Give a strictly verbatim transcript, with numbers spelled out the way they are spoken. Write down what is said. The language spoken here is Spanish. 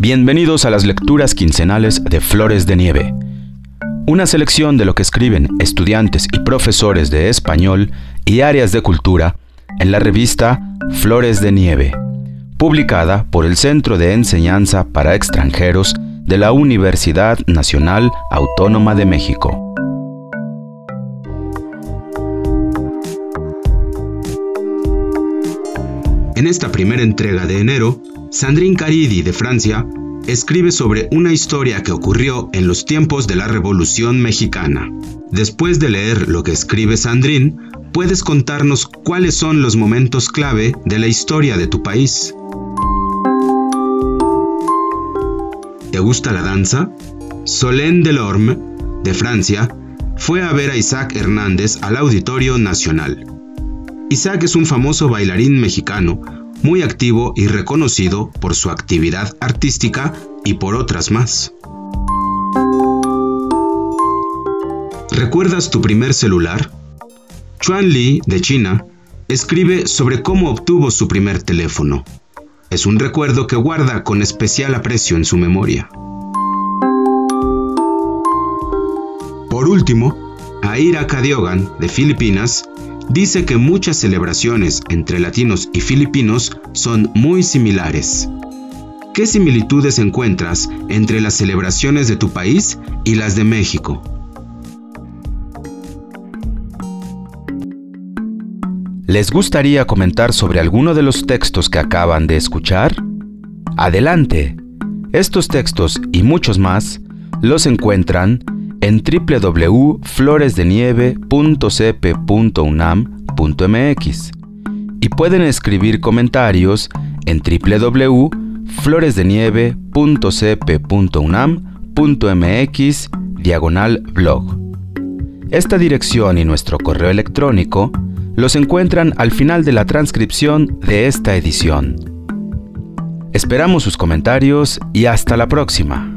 Bienvenidos a las lecturas quincenales de Flores de Nieve, una selección de lo que escriben estudiantes y profesores de español y áreas de cultura en la revista Flores de Nieve, publicada por el Centro de Enseñanza para Extranjeros de la Universidad Nacional Autónoma de México. En esta primera entrega de enero, Sandrine Caridi, de Francia, escribe sobre una historia que ocurrió en los tiempos de la Revolución Mexicana. Después de leer lo que escribe Sandrine, puedes contarnos cuáles son los momentos clave de la historia de tu país. ¿Te gusta la danza? Solène Delorme, de Francia, fue a ver a Isaac Hernández al Auditorio Nacional. Isaac es un famoso bailarín mexicano, muy activo y reconocido por su actividad artística y por otras más. ¿Recuerdas tu primer celular? Chuan Li, de China, escribe sobre cómo obtuvo su primer teléfono. Es un recuerdo que guarda con especial aprecio en su memoria. Por último, Aira Kadiogan, de Filipinas, dice que muchas celebraciones entre latinos y filipinos son muy similares. ¿Qué similitudes encuentras entre las celebraciones de tu país y las de México? ¿Les gustaría comentar sobre alguno de los textos que acaban de escuchar? ¡Adelante! Estos textos y muchos más los encuentran en doble u doble u doble u punto flores de nieve punto c p punto u n a m punto m x y pueden escribir comentarios en doble u doble u doble u punto flores de nieve punto c p punto u n a m punto m x diagonal blog. Esta dirección y nuestro correo electrónico los encuentran al final de la transcripción de esta edición. Esperamos sus comentarios y hasta la próxima.